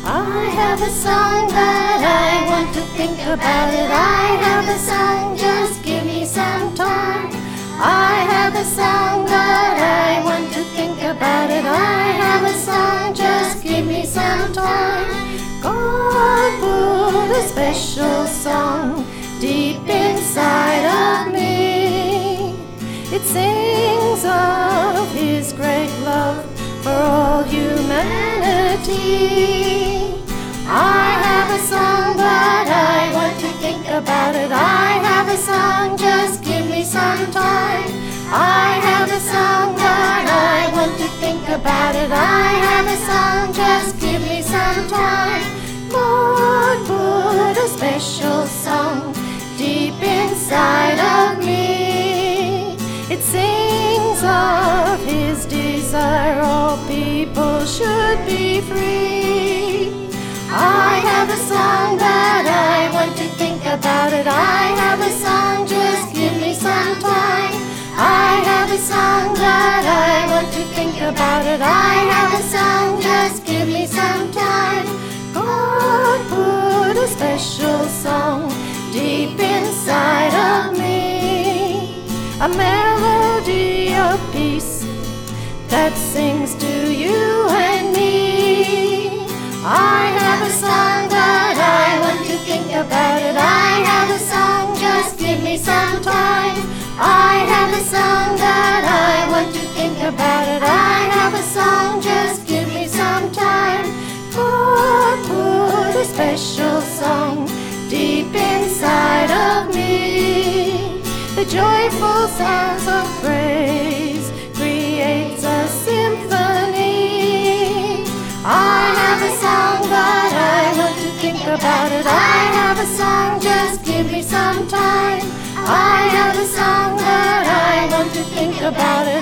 I have a song that I want to think about it. I have a song, just give me some time. I have a song that I want to think about it. I have a song, just give me some time. God put a special song deep inside of me. It sings of His great love for all humanity. I have a song, but I want to think about it. I have a song, just give me some time. I have a song, but I want to think about it. I have a song, just give me some time. Lord, put a special song deep inside of me. It sings of His desire all people should be free. I have a song that I want to think about it. I have a song, just give me some time. I have a song that I want to think about it. I have a song, just give me some time. God put a special song deep inside of me, a melody of peace that sings to you and me. I have a song that I want to think about it. I have a song, just give me some time. I have a song that I want to think about it. I have a song, just give me some time. God put a special song deep inside of me. The joyful sounds of praise creates a symphony. I have a song, but I want to think about it. I have a song, just give me some time. I have a song that I want to think about it.